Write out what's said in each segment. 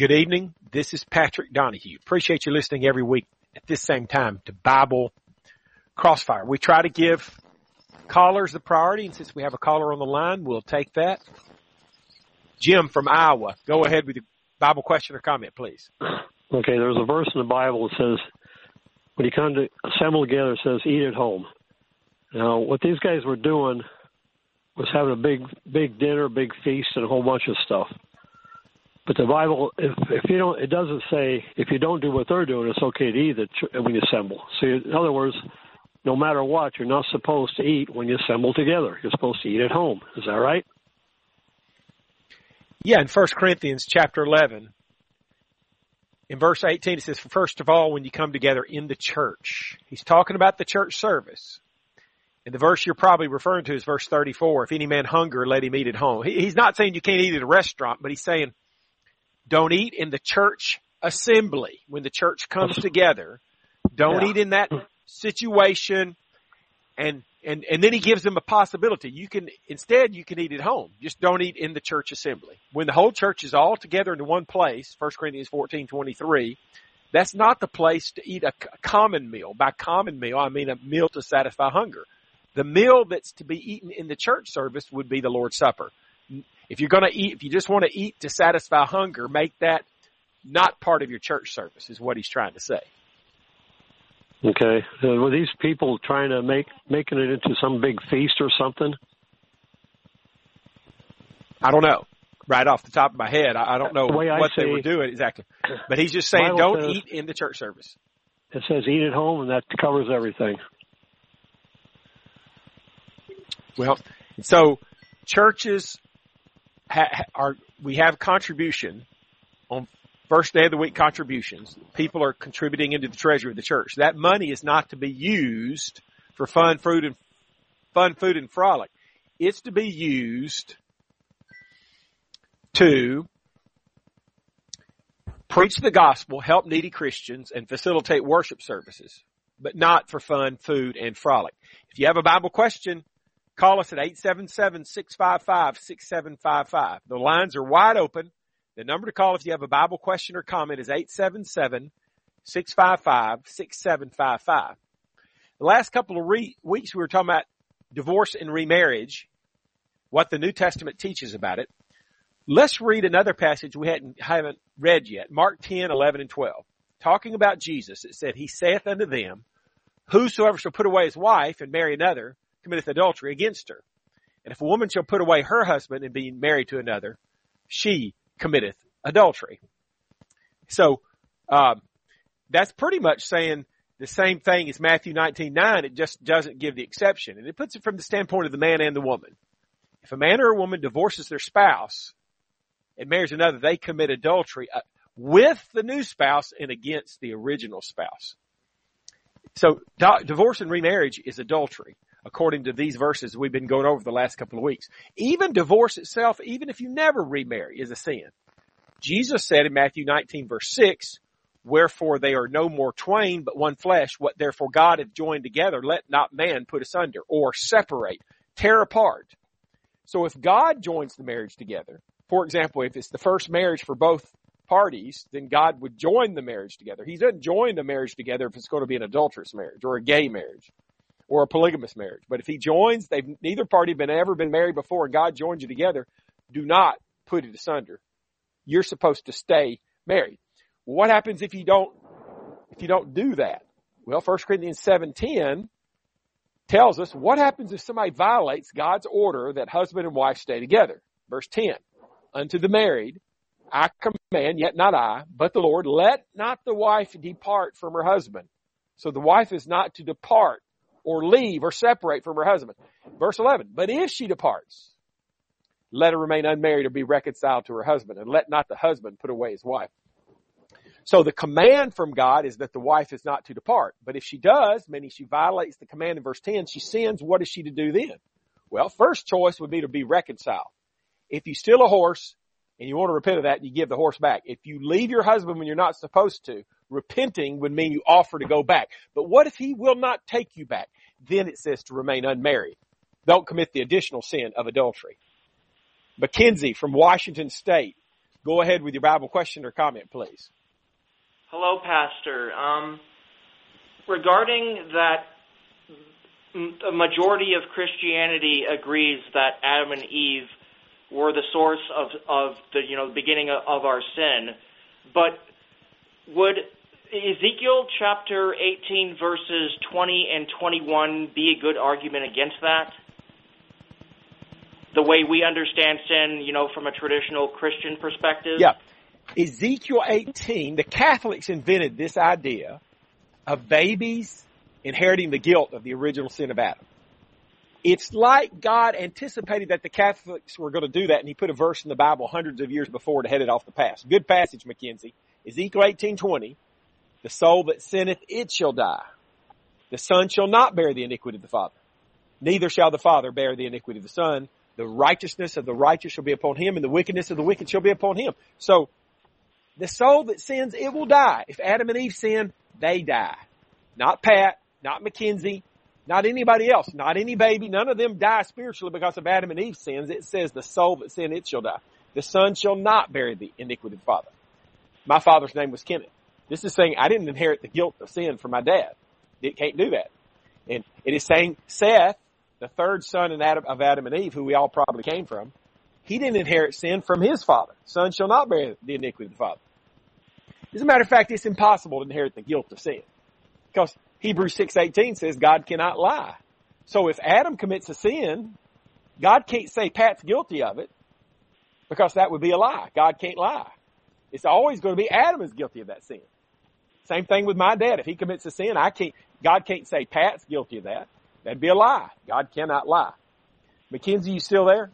Good evening. This is Patrick Donahue. Appreciate you listening every week at this same time to Bible Crossfire. We try to give callers the priority, and since we have a caller on the line, we'll take that. Jim from Iowa, go ahead with your Bible question or comment, please. Okay, there's a verse in the Bible that says, when you come to assemble together, it says, eat at home. Now, what these guys were doing was having a big dinner, big feast, and a whole bunch of stuff. But the Bible, if you don't, it doesn't say if you don't do what they're doing, it's okay to eat when you assemble. So in other words, no matter what, you're not supposed to eat when you assemble together. You're supposed to eat at home. Is that right? Yeah, in 1 Corinthians chapter 11, in verse 18, it says, first of all, when you come together in the church. He's talking about the church service. And the verse you're probably referring to is verse 34. If any man hunger, let him eat at home. He's not saying you can't eat at a restaurant, but he's saying don't eat in the church assembly. When the church comes together, don't eat in that situation. And then he gives them a possibility. You can eat at home. Just don't eat in the church assembly. When the whole church is all together into one place, 1 Corinthians 14:23, that's not the place to eat a common meal. By common meal, I mean a meal to satisfy hunger. The meal that's to be eaten in the church service would be the Lord's Supper. If you're going to eat, if you just want to eat to satisfy hunger, make that not part of your church service, is what he's trying to say. Okay. Were these people trying to making it into some big feast or something? I don't know. Right off the top of my head, I don't know what they were doing exactly. But he's just saying don't eat in the church service. It says eat at home, and that covers everything. Well, so churches we have contribution on first day of the week contributions. People are contributing into the treasury of the church. That money is not to be used for fun, food, and frolic. It's to be used to preach the gospel, help needy Christians, and facilitate worship services, but not for fun, food, and frolic. If you have a Bible question, call us at 877-655-6755. The lines are wide open. The number to call if you have a Bible question or comment is 877-655-6755. The last couple of weeks we were talking about divorce and remarriage, what the New Testament teaches about it. Let's read another passage we haven't read yet, Mark 10, 11, and 12. Talking about Jesus, it said, he saith unto them, whosoever shall put away his wife and marry another committeth adultery against her. And if a woman shall put away her husband and be married to another, she committeth adultery. So that's pretty much saying the same thing as Matthew 19:9. It just doesn't give the exception. And it puts it from the standpoint of the man and the woman. If a man or a woman divorces their spouse and marries another, they commit adultery with the new spouse and against the original spouse. So divorce and remarriage is adultery, according to these verses we've been going over the last couple of weeks. Even divorce itself, even if you never remarry, is a sin. Jesus said in Matthew 19, verse 6, wherefore they are no more twain, but one flesh. What therefore God hath joined together, let not man put asunder, or separate, tear apart. So if God joins the marriage together, for example, if it's the first marriage for both parties, then God would join the marriage together. He doesn't join the marriage together if it's going to be an adulterous marriage or a gay marriage or a polygamous marriage. But if he joins, neither party ever been married before, and God joins you together, do not put it asunder. You're supposed to stay married. Well, what happens if you don't do that? Well, 1 Corinthians 7:10 tells us what happens if somebody violates God's order that husband and wife stay together. Verse 10, unto the married, I command, yet not I, but the Lord, let not the wife depart from her husband. So the wife is not to depart or leave or separate from her husband. Verse 11, but if she departs, let her remain unmarried or be reconciled to her husband, and let not the husband put away his wife. So the command from God is that the wife is not to depart. But if she does, meaning she violates the command in verse 10, she sins, what is she to do then? Well, first choice would be to be reconciled. If you steal a horse and you want to repent of that, you give the horse back. If you leave your husband when you're not supposed to, repenting would mean you offer to go back. But what if he will not take you back? Then it says to remain unmarried. Don't commit the additional sin of adultery. Mackenzie from Washington State. Go ahead with your Bible question or comment, please. Hello, Pastor. Regarding that, a majority of Christianity agrees that Adam and Eve were the source of the beginning of our sin. But would Ezekiel chapter 18 verses 20 and 21 be a good argument against that? The way we understand sin, from a traditional Christian perspective? Yeah. Ezekiel 18, the Catholics invented this idea of babies inheriting the guilt of the original sin of Adam. It's like God anticipated that the Catholics were going to do that, and he put a verse in the Bible hundreds of years before to head it off the path. Good passage, Mackenzie. Ezekiel 18:20, the soul that sinneth, it shall die. The son shall not bear the iniquity of the father. Neither shall the father bear the iniquity of the son. The righteousness of the righteous shall be upon him, and the wickedness of the wicked shall be upon him. So, the soul that sins, it will die. If Adam and Eve sin, they die. Not Pat, not Mackenzie, not anybody else, not any baby. None of them die spiritually because of Adam and Eve's sins. It says the soul that sin, it shall die. The son shall not bear the iniquity of the father. My father's name was Kenneth. This is saying I didn't inherit the guilt of sin from my dad. It can't do that. And it is saying Seth, the third son of Adam and Eve, who we all probably came from, he didn't inherit sin from his father. Son shall not bear the iniquity of the father. As a matter of fact, it's impossible to inherit the guilt of sin. Because Hebrews 6:18 says God cannot lie. So if Adam commits a sin, God can't say Pat's guilty of it, because that would be a lie. God can't lie. It's always going to be Adam is guilty of that sin. Same thing with my dad. If he commits a sin, God can't say Pat's guilty of that. That'd be a lie. God cannot lie. Mackenzie, you still there?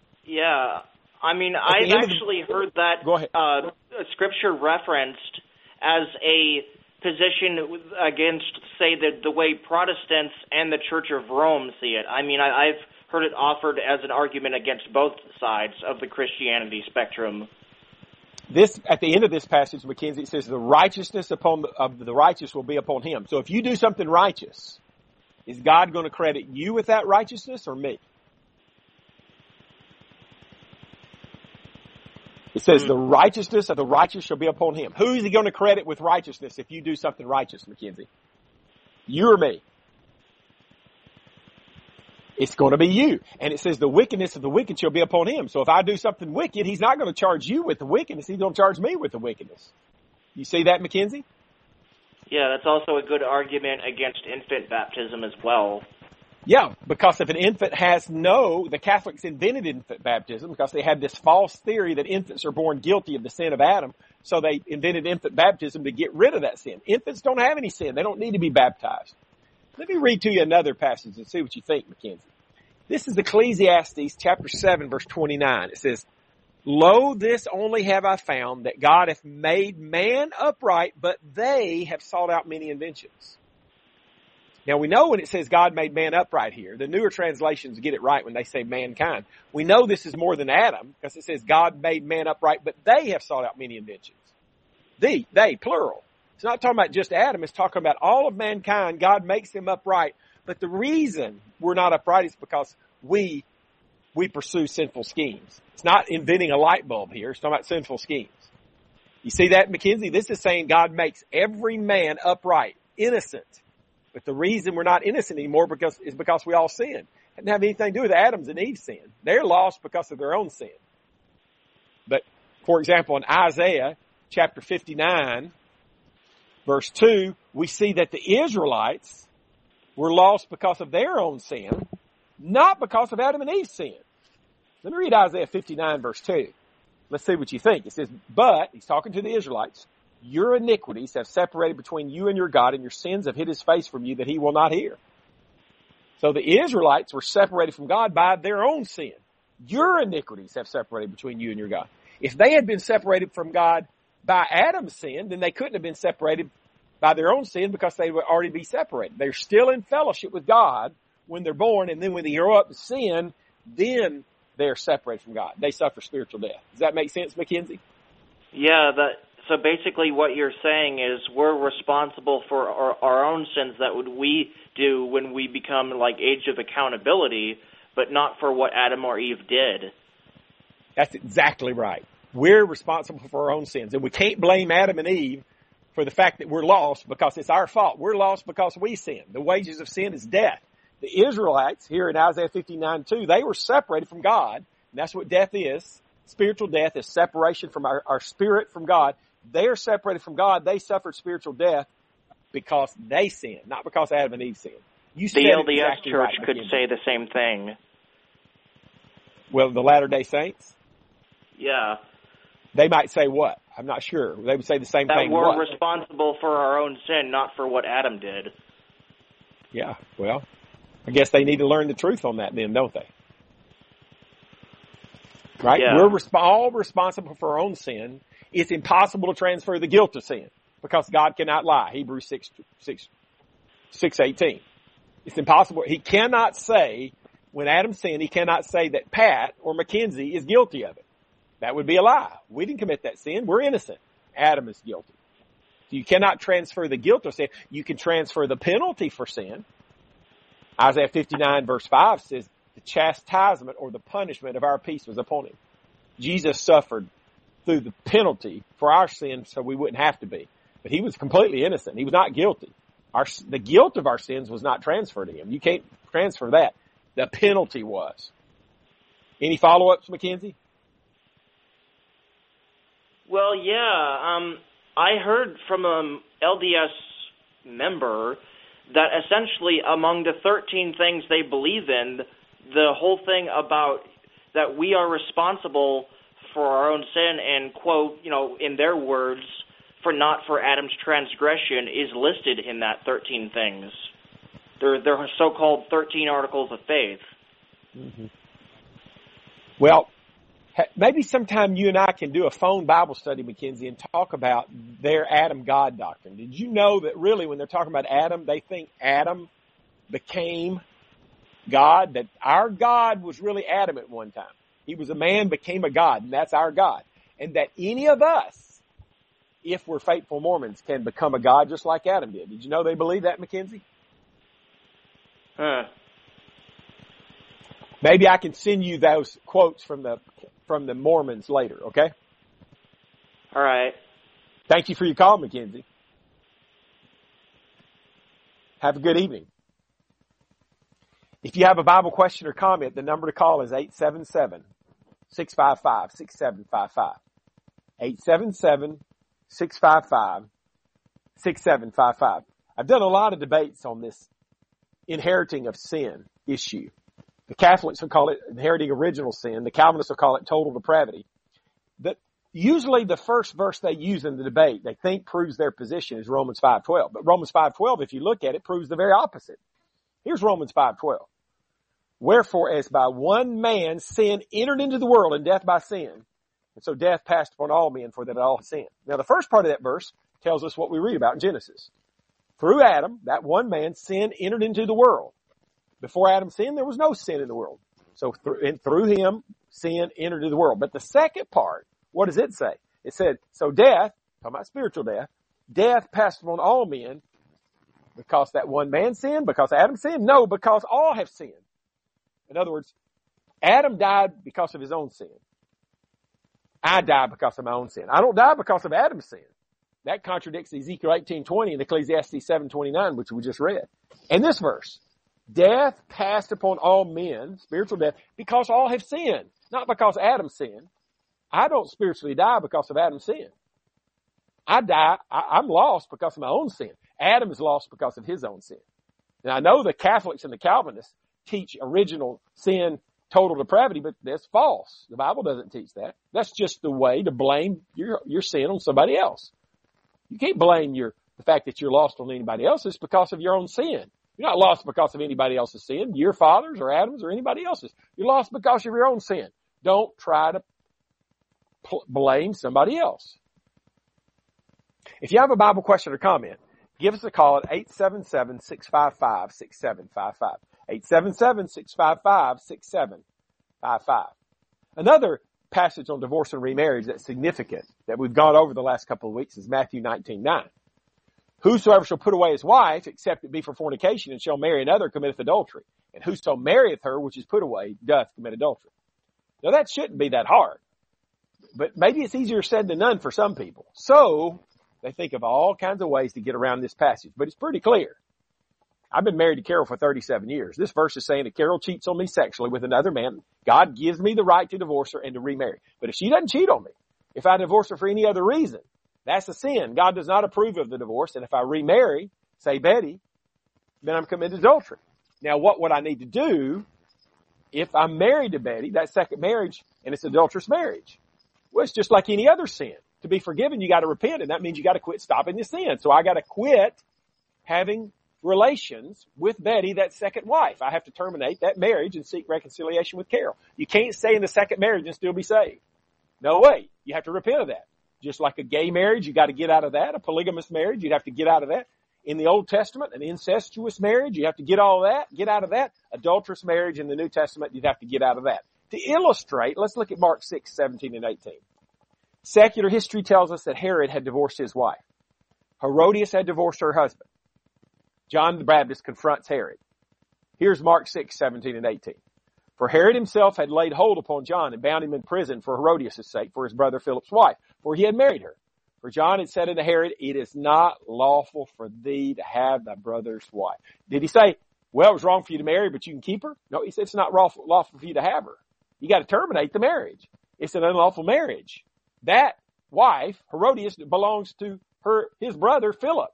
Yeah. I mean, I've actually heard that scripture referenced as a position against, say, the way Protestants and the Church of Rome see it. I mean, I've heard it offered as an argument against both sides of the Christianity spectrum. This, at the end of this passage, Mackenzie, it says the righteousness of the righteous will be upon him. So if you do something righteous, is God going to credit you with that righteousness or me? It says the righteousness of the righteous shall be upon him. Who is he going to credit with righteousness if you do something righteous, Mackenzie? You or me? It's going to be you. And it says the wickedness of the wicked shall be upon him. So if I do something wicked, he's not going to charge you with the wickedness. He's going to charge me with the wickedness. You see that, Mackenzie? Yeah, that's also a good argument against infant baptism as well. Yeah, because if an infant the Catholics invented infant baptism because they had this false theory that infants are born guilty of the sin of Adam. So they invented infant baptism to get rid of that sin. Infants don't have any sin. They don't need to be baptized. Let me read to you another passage and see what you think, Mackenzie. This is Ecclesiastes chapter 7, verse 29. It says, Lo, this only have I found, that God hath made man upright, but they have sought out many inventions. Now we know when it says God made man upright here, the newer translations get it right when they say mankind. We know this is more than Adam, because it says God made man upright, but they have sought out many inventions. They, plural. It's not talking about just Adam, it's talking about all of mankind. God makes them upright. But the reason we're not upright is because we pursue sinful schemes. It's not inventing a light bulb here. It's talking about sinful schemes. You see that, Mackenzie? This is saying God makes every man upright, innocent. But the reason we're not innocent anymore is because we all sin. It didn't have anything to do with Adam's and Eve's sin. They're lost because of their own sin. But, for example, in Isaiah chapter 59, verse 2, we see that the Israelites were lost because of their own sin, not because of Adam and Eve's sin. Let me read Isaiah 59, verse 2. Let's see what you think. It says, But, he's talking to the Israelites, your iniquities have separated between you and your God, and your sins have hid his face from you that he will not hear. So the Israelites were separated from God by their own sin. Your iniquities have separated between you and your God. If they had been separated from God by Adam's sin, then they couldn't have been separated by their own sin because they would already be separated. They're still in fellowship with God when they're born, and then when they grow up in sin, then they're separated from God. They suffer spiritual death. Does that make sense, Mackenzie? Yeah, so basically what you're saying is we're responsible for our own sins that we do when we become like age of accountability, but not for what Adam or Eve did. That's exactly right. We're responsible for our own sins. And we can't blame Adam and Eve for the fact that we're lost because it's our fault. We're lost because we sinned. The wages of sin is death. The Israelites, here in Isaiah 59:2, they were separated from God. And that's what death is. Spiritual death is separation from our spirit from God. They are separated from God. They suffered spiritual death because they sinned, not because Adam and Eve sinned. The LDS exactly Church could say the same thing. Well, the Latter-day Saints? Yeah. They might say what? I'm not sure. They would say the same thing. That we're responsible for our own sin, not for what Adam did. Yeah, well, I guess they need to learn the truth on that then, don't they? Right? Yeah. We're all responsible for our own sin. It's impossible to transfer the guilt of sin because God cannot lie. Hebrews 6:18. It's impossible. He cannot say, when Adam sinned, he cannot say that Pat or Mackenzie is guilty of it. That would be a lie. We didn't commit that sin. We're innocent. Adam is guilty. So you cannot transfer the guilt of sin. You can transfer the penalty for sin. Isaiah 59 verse 5 says, the chastisement or the punishment of our peace was upon him. Jesus suffered through the penalty for our sin so we wouldn't have to be. But he was completely innocent. He was not guilty. The guilt of our sins was not transferred to him. You can't transfer that. The penalty was. Any follow-ups, Mackenzie? Well, yeah. I heard from an LDS member that essentially among the 13 things they believe in, the whole thing about that we are responsible for our own sin and, quote, in their words, for Adam's transgression is listed in that 13 things. They're so-called 13 articles of faith. Mm-hmm. Well, maybe sometime you and I can do a phone Bible study, Mackenzie, and talk about their Adam God doctrine. Did you know that really when they're talking about Adam, they think Adam became God, that our God was really Adam at one time. He was a man, became a God, and that's our God. And that any of us, if we're faithful Mormons, can become a God just like Adam did. Did you know they believe that, Mackenzie? Huh. Maybe I can send you those quotes from the Mormons later, okay? All right. Thank you for your call, Mackenzie. Have a good evening. If you have a Bible question or comment, the number to call is 877-655-6755. 877-655-6755. I've done a lot of debates on this inheriting of sin issue. The Catholics will call it inheriting original sin. The Calvinists will call it total depravity. Usually the first verse they use in the debate, they think proves their position, is Romans 5:12. But Romans 5:12, if you look at it, proves the very opposite. Here's Romans 5:12. Wherefore, as by one man sin entered into the world, and death by sin, and so death passed upon all men, for that all have sinned. Now, the first part of that verse tells us what we read about in Genesis. Through Adam, that one man, sin entered into the world. Before Adam sinned, there was no sin in the world. So through him, sin entered into the world. But the second part, what does it say? It said, so death, talking about spiritual death, death passed upon all men because that one man sinned, because Adam sinned? No, because all have sinned. In other words, Adam died because of his own sin. I die because of my own sin. I don't die because of Adam's sin. That contradicts Ezekiel 18:20 and Ecclesiastes 7:29, which we just read. And this verse, death passed upon all men, spiritual death, because all have sinned, not because Adam sinned. I don't spiritually die because of Adam's sin. I'm lost because of my own sin. Adam is lost because of his own sin. Now, I know the Catholics and the Calvinists teach original sin, total depravity, but that's false. The Bible doesn't teach that. That's just the way to blame your sin on somebody else. You can't blame the fact that you're lost on anybody else. It's because of your own sin. You're not lost because of anybody else's sin, your father's or Adam's or anybody else's. You're lost because of your own sin. Don't try to blame somebody else. If you have a Bible question or comment, give us a call at 877-655-6755. 877-655-6755. Another passage on divorce and remarriage that's significant that we've gone over the last couple of weeks is Matthew 19:9. Whosoever shall put away his wife, except it be for fornication, and shall marry another, committeth adultery. And whoso marrieth her which is put away, doth commit adultery. Now that shouldn't be that hard. But maybe it's easier said than done for some people. So they think of all kinds of ways to get around this passage, but it's pretty clear. I've been married to Carol for 37 years. This verse is saying that Carol cheats on me sexually with another man. God gives me the right to divorce her and to remarry. But if she doesn't cheat on me, if I divorce her for any other reason, that's a sin. God does not approve of the divorce. And if I remarry, say Betty, then I'm committed adultery. Now, what would I need to do if I'm married to Betty, that second marriage, and it's adulterous marriage? Well, it's just like any other sin. To be forgiven, you got to repent, and that means you got to quit stopping the sin. So I got to quit having relations with Betty, that second wife. I have to terminate that marriage and seek reconciliation with Carol. You can't stay in the second marriage and still be saved. No way. You have to repent of that. Just like a gay marriage, you got to get out of that. A polygamous marriage, you'd have to get out of that. In the Old Testament, an incestuous marriage, you have to get all of that, get out of that. Adulterous marriage in the New Testament, you'd have to get out of that. To illustrate, let's look at Mark 6, 17 and 18. Secular history tells us that Herod had divorced his wife. Herodias had divorced her husband. John the Baptist confronts Herod. Here's Mark 6, 17 and 18. For Herod himself had laid hold upon John and bound him in prison for Herodias' sake, for his brother Philip's wife, for he had married her. For John had said unto Herod, it is not lawful for thee to have thy brother's wife. Did he say, well, it was wrong for you to marry, but you can keep her? No, he said it's not lawful for you to have her. You got to terminate the marriage. It's an unlawful marriage. That wife, Herodias, belongs to his brother Philip.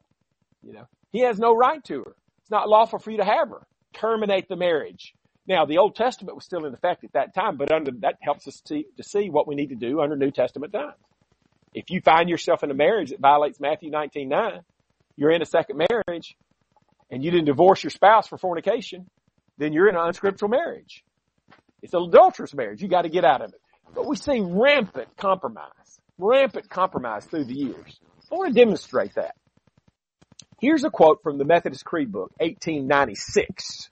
He has no right to her. It's not lawful for you to have her. Terminate the marriage. Now, the Old Testament was still in effect at that time, but that helps us to see what we need to do under New Testament times. If you find yourself in a marriage that violates Matthew 19:9, you're in a second marriage, and you didn't divorce your spouse for fornication, then you're in an unscriptural marriage. It's an adulterous marriage. You got to get out of it. But we see rampant compromise through the years. I want to demonstrate that. Here's a quote from the Methodist Creed book, 1896.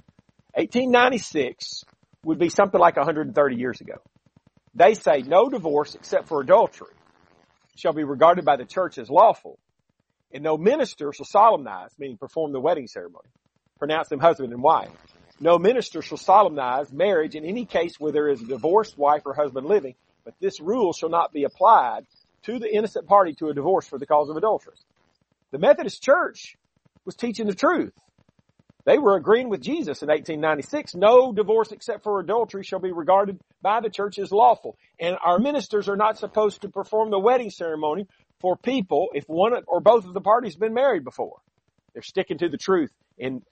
1896 would be something like 130 years ago. They say no divorce except for adultery shall be regarded by the church as lawful, and no minister shall solemnize, meaning perform the wedding ceremony, pronounce them husband and wife. No minister shall solemnize marriage in any case where there is a divorced wife or husband living, but this rule shall not be applied to the innocent party to a divorce for the cause of adultery. The Methodist Church was teaching the truth. They were agreeing with Jesus in 1896. No divorce except for adultery shall be regarded by the church as lawful. And our ministers are not supposed to perform the wedding ceremony for people if one or both of the parties have been married before. They're sticking to the truth in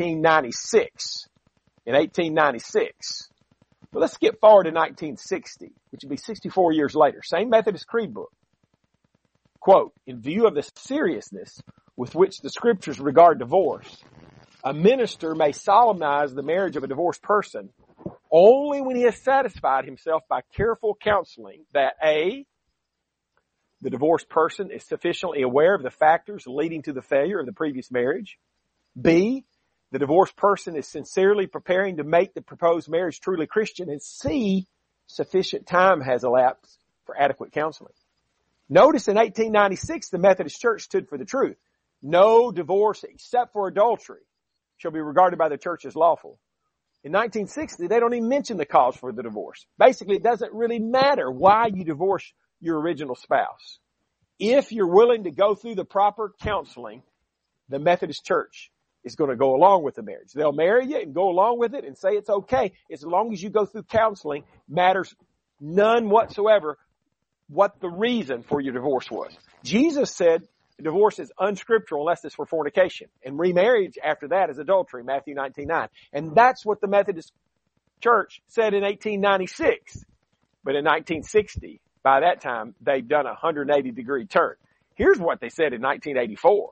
1896. In 1896. But let's skip forward to 1960, which would be 64 years later. Same Methodist Creed book. Quote, in view of the seriousness with which the scriptures regard divorce, a minister may solemnize the marriage of a divorced person only when he has satisfied himself by careful counseling that A, the divorced person is sufficiently aware of the factors leading to the failure of the previous marriage. B, the divorced person is sincerely preparing to make the proposed marriage truly Christian. And C, sufficient time has elapsed for adequate counseling. Notice in 1896, the Methodist Church stood for the truth. No divorce except for adultery shall be regarded by the church as lawful. In 1960, they don't even mention the cause for the divorce. Basically, it doesn't really matter why you divorce your original spouse. If you're willing to go through the proper counseling, the Methodist Church is going to go along with the marriage. They'll marry you and go along with it and say it's okay. As long as you go through counseling, matters none whatsoever what the reason for your divorce was. Jesus said divorce is unscriptural unless it's for fornication. And remarriage after that is adultery, Matthew 19:9. And that's what the Methodist Church said in 1896. But in 1960, by that time, they'd done a 180-degree turn. Here's what they said in 1984.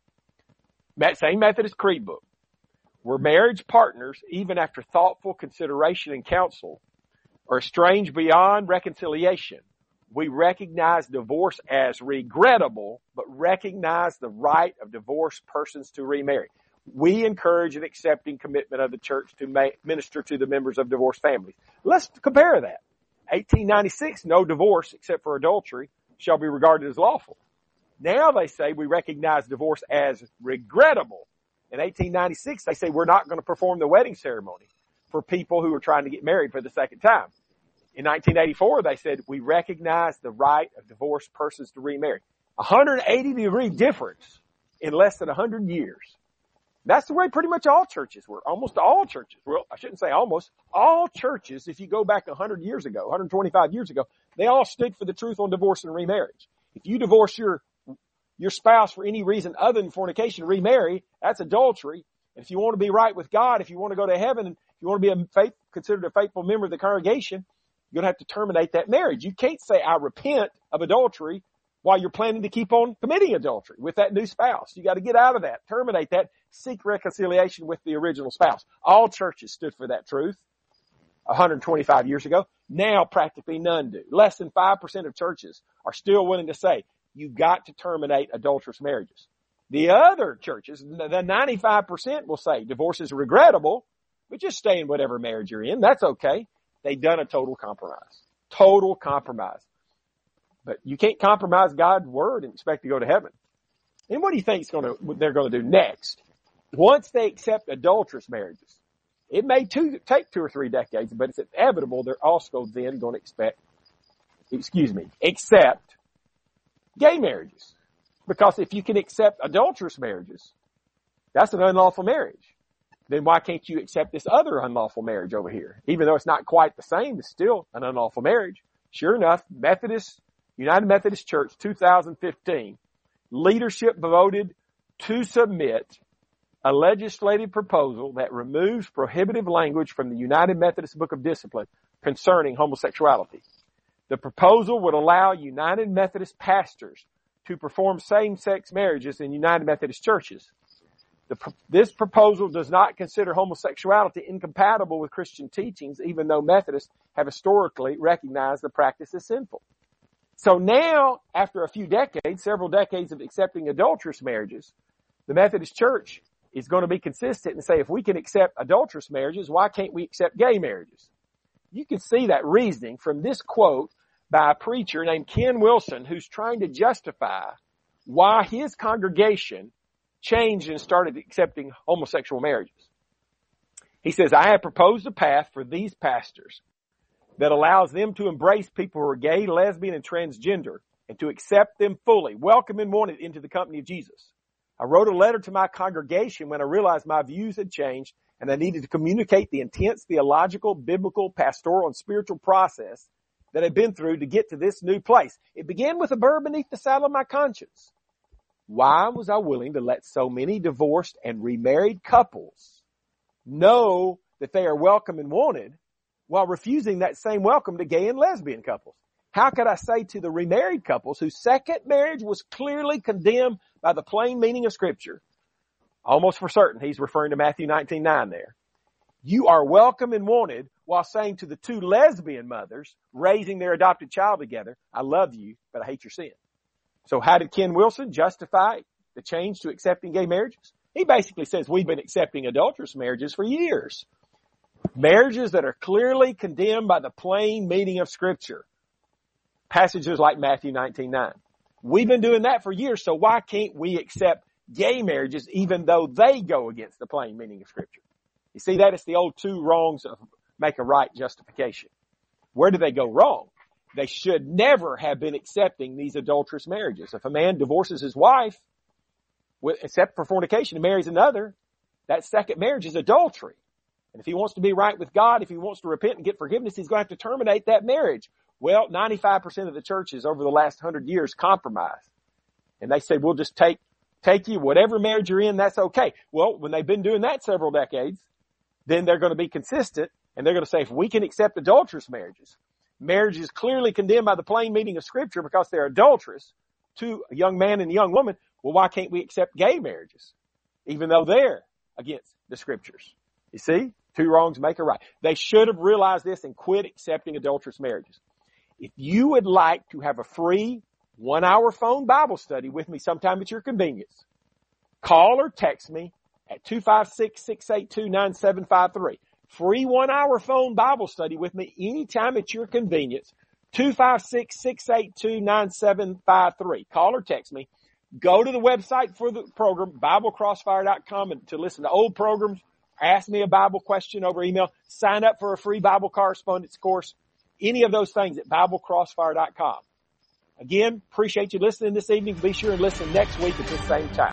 Same Methodist Creed book. Where marriage partners, even after thoughtful consideration and counsel, are estranged beyond reconciliation, we recognize divorce as regrettable, but recognize the right of divorced persons to remarry. We encourage an accepting commitment of the church to minister to the members of divorced families. Let's compare that. 1896, no divorce except for adultery shall be regarded as lawful. Now they say we recognize divorce as regrettable. In 1896, they say we're not going to perform the wedding ceremony for people who are trying to get married for the second time. In 1984, they said, we recognize the right of divorced persons to remarry. 180-degree difference in less than 100 years. That's the way pretty much all churches were. Almost all churches. Well, I shouldn't say almost. All churches, if you go back 100 years ago, 125 years ago, they all stood for the truth on divorce and remarriage. If you divorce your spouse for any reason other than fornication, remarry, that's adultery. And if you want to be right with God, if you want to go to heaven, and if you want to be considered a faithful member of the congregation, you're going to have to terminate that marriage. You can't say, I repent of adultery while you're planning to keep on committing adultery with that new spouse. You got to get out of that, terminate that, seek reconciliation with the original spouse. All churches stood for that truth 125 years ago. Now practically none do. Less than 5% of churches are still willing to say, you've got to terminate adulterous marriages. The other churches, the 95% will say divorce is regrettable, but just stay in whatever marriage you're in. That's okay. They've done a total compromise. Total compromise. But you can't compromise God's word and expect to go to heaven. And what do you think they're going to do next? Once they accept adulterous marriages, it may take 2 or 3 decades, but it's inevitable they're also then going to accept gay marriages. Because if you can accept adulterous marriages, that's an unlawful marriage. Then why can't you accept this other unlawful marriage over here? Even though it's not quite the same, it's still an unlawful marriage. Sure enough, United Methodist Church, 2015, leadership voted to submit a legislative proposal that removes prohibitive language from the United Methodist Book of Discipline concerning homosexuality. The proposal would allow United Methodist pastors to perform same-sex marriages in United Methodist churches. This proposal does not consider homosexuality incompatible with Christian teachings, even though Methodists have historically recognized the practice as sinful. So now, after a few decades, several decades of accepting adulterous marriages, the Methodist Church is going to be consistent and say, if we can accept adulterous marriages, why can't we accept gay marriages? You can see that reasoning from this quote by a preacher named Ken Wilson, who's trying to justify why his congregation changed and started accepting homosexual marriages. He says, I have proposed a path for these pastors that allows them to embrace people who are gay, lesbian, and transgender, and to accept them fully, welcome and wanted into the company of Jesus. I wrote a letter to my congregation when I realized my views had changed and I needed to communicate the intense theological, biblical, pastoral, and spiritual process that I'd been through to get to this new place. It began with a burr beneath the saddle of my conscience. Why was I willing to let so many divorced and remarried couples know that they are welcome and wanted while refusing that same welcome to gay and lesbian couples? How could I say to the remarried couples whose second marriage was clearly condemned by the plain meaning of Scripture, almost for certain he's referring to Matthew 19:9 there, you are welcome and wanted, while saying to the 2 lesbian mothers raising their adopted child together, I love you, but I hate your sin. So how did Ken Wilson justify the change to accepting gay marriages? He basically says we've been accepting adulterous marriages for years. Marriages that are clearly condemned by the plain meaning of Scripture. Passages like Matthew 19:9. We've been doing that for years, so why can't we accept gay marriages even though they go against the plain meaning of Scripture? You see that? It's the old 2 wrongs of make a right justification. Where do they go wrong? They should never have been accepting these adulterous marriages. If a man divorces his wife, except for fornication, and marries another, that second marriage is adultery. And if he wants to be right with God, if he wants to repent and get forgiveness, he's going to have to terminate that marriage. Well, 95% of the churches over the last 100 years compromised. And they said, we'll just take you, whatever marriage you're in, that's okay. Well, when they've been doing that several decades, then they're going to be consistent, and they're going to say, if we can accept adulterous marriages, marriages clearly condemned by the plain meaning of Scripture because they're adulterous to a young man and a young woman, well, why can't we accept gay marriages, even though they're against the Scriptures? You see? 2 wrongs make a right. They should have realized this and quit accepting adulterous marriages. If you would like to have a free 1-hour phone Bible study with me sometime at your convenience, call or text me at 256-682-9753. Free 1-hour phone Bible study with me anytime at your convenience, 256-682-9753. Call or text me. Go to the website for the program, BibleCrossfire.com, and to listen to old programs. Ask me a Bible question over email. Sign up for a free Bible correspondence course. any of those things at BibleCrossfire.com. Again, appreciate you listening this evening. Be sure and listen next week at this same time.